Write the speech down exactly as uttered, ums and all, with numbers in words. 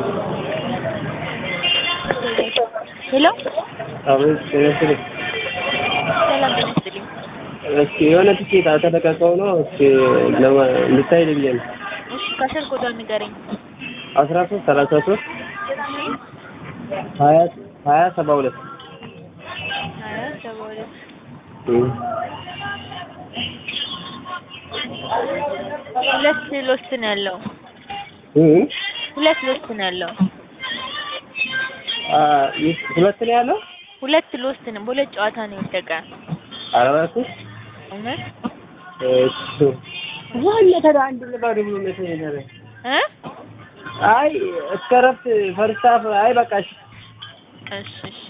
ሄሎ አቤት ጤና ሰላም ጤና ይስጥልኝ። እስኪ የሆነ ትኬት አልተለቀቀው ነው እስኪ ለማ እንድታይልኝ ነው። እሺ ከስር ኮዷን ንገረኝ። አስራ ሶስት ሰላሳ ሶስት ሀያ ሀያ ሰባ ሁለት ሀያ ሰባ ሁለት ሁለት ሎስት ነው ያለው። ሁለት ሎስት ነው ያለው። አ ሁለት ነው ያለው። ሁለት ሎስት ነው። በሁለት ጨዋታ ነው የወደቀ። ኧረ እባክህ እውነት እሱ ዋና ታዲያ አንድ ለባዶ ብሎ ነው የተነገረ እ አይ እስከ እረፍት ፈርስት ሃፍ አይ በቃ እሺ እሺ